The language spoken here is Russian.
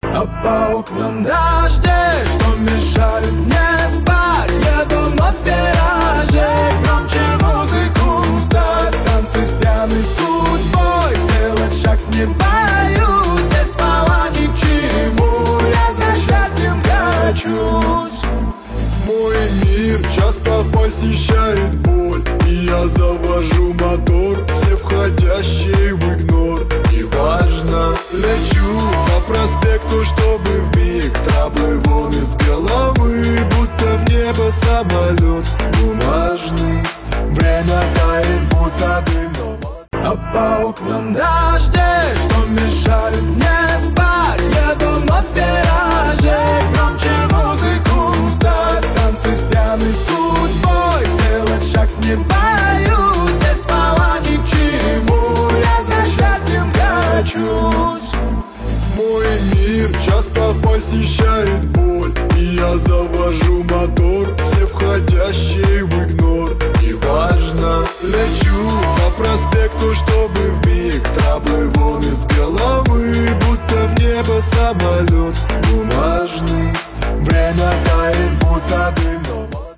А по окнам дожди, что мешают мне спать. Еду вновь в вираже, громче музыку ставь. Танцы с пьяной судьбой, сделать шаг не боюсь. Здесь слова ни к чему, я за счастьем качусь. Мой мир часто посещает боль, и я завожу мотор, все входящие в игнор. Неважно, лечу по проспекту, чтобы вмиг траблы вон из головы, будто в небо самолет бумажный. Время тает, будто дым. А по окнам дожди, что мешают мне спать. Еду вновь в вираже, громче музыку ставь. Танцы с пьяной судьбой, сделать шаг не боюсь. Здесь слова ни к чему, я за счастьем качусь. Мой мир часто посещает боль, и я завожу мотор, все входящие в игнор. Неважно, лечу по проспекту, чтобы вмиг траблы вон из головы, будто в небо самолет.